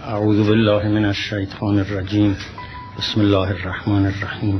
اعوذ بالله من الشیطان الرجیم. بسم الله الرحمن الرحیم.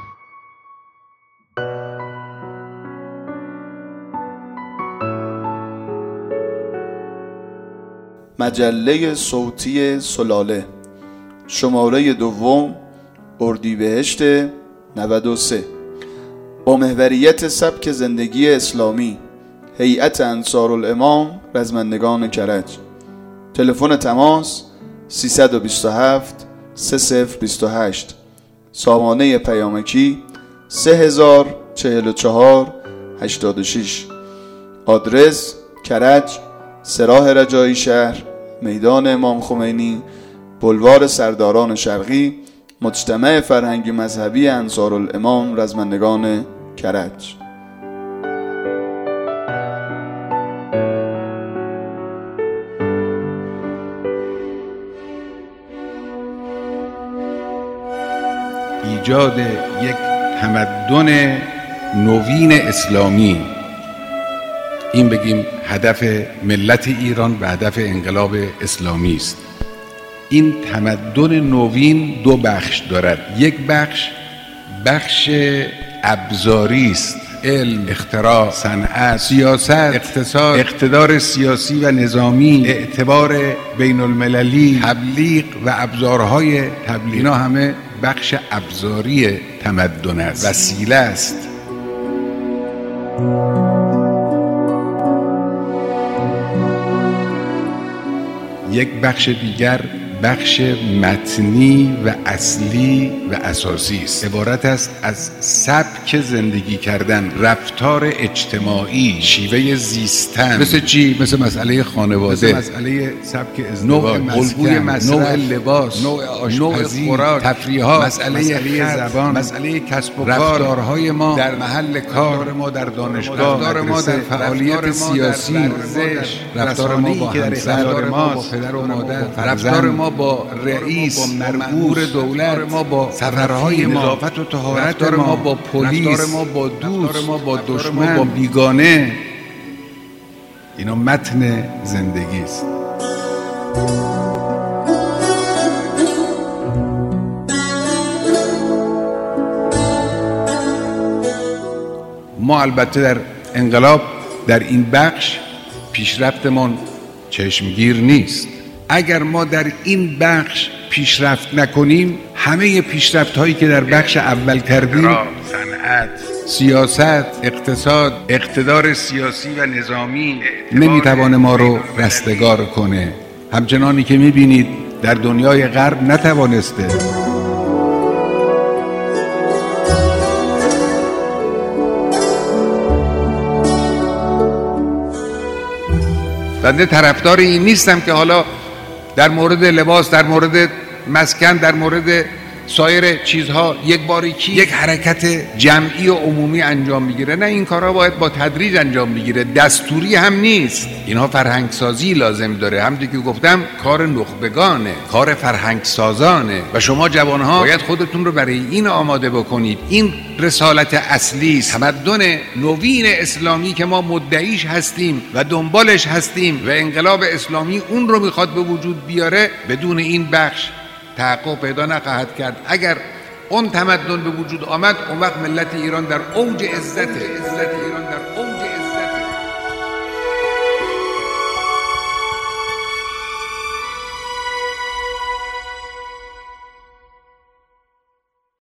مجله صوتی سلاله، شماره دوم، اردیبهشت 93، با محوریت سبک زندگی اسلامی، هیئت انصارالامام رزمندگان کرج. تلفن تماس 327 3028، سامانه پیامکی 3044 86. آدرس کرج، سراح رجایی شهر، میدان امام خمینی، بلوار سرداران شرقی، مجتمع فرهنگی مذهبی انصارالامام رزمندگان کرج. ایجاد یک تمدن نوین اسلامی، این بگیم هدف ملت ایران و هدف انقلاب اسلامی است. این تمدن نوین دو بخش دارد. یک بخش ابزاری است، علم، اختراع، صنعت، سیاست، اقتصاد، اقتدار سیاسی و نظامی، اعتبار بین المللی، تبلیغ و ابزارهای تبلیغ. اینا همه بخش ابزاری تمدن است، وسیله است. یک بخش دیگر بخش متنی و اصلی و اساسی است. عبارت است از سبک زندگی کردن، رفتار اجتماعی، شیوه زیستن. مثل چی؟ مثل مسئله خانواده، مثل مسئله سبک ازدواج، نوع الگوی مصرف، نوع لباس، نوع آشپزی، خوراک، تفریحات، مسئله زبان، مسئله کسب و کار، رفتارهای ما در محل کار، رفتار ما در دانشگاه، رفتار ما در فعالیت سیاسی، ورزش، رفتار ما با همسر، رفتار ما با پدر و مادر، رفتار ما با رئیس، با مأمور دولت، ما با سفرهای نظافت و طهارت، ما با پلیس، ما با دوست، ما با دشمن، با بیگانه. اینا متن زندگی است. ما البته در انقلاب در این بخش پیشرفتمان چشمگیر نیست. اگر ما در این بخش پیشرفت نکنیم، همه پیشرفت هایی که در بخش اول کردیم، صنعت، سیاست، اقتصاد، اقتدار سیاسی و نظامی، نمیتوانه ما رو رستگار کنه. همچنانی که میبینید در دنیای غرب نتوانسته. بنده طرفدار این نیستم که حالا در مورد لباس، در مورد مسکن، در مورد سایر چیزها یک باریکی، یک حرکت جمعی و عمومی انجام میگیره. نه، این کارها باید با تدریج انجام میگیره، دستوری هم نیست. اینها فرهنگ سازی لازم داره. همونطور که گفتم کار نخبگانه، کار فرهنگ سازانه و شما جوانها باید خودتون رو برای این آماده بکنید. این رسالت اصلی است. تمدن نوین اسلامی که ما مدعیش هستیم و دنبالش هستیم و انقلاب اسلامی اون رو میخواد به وجود بیاره، بدون این بخش تحقق پیدا نخواهد کرد. اگر اون تمدن به وجود آمد، اون وقت ملت ایران در اوج عزت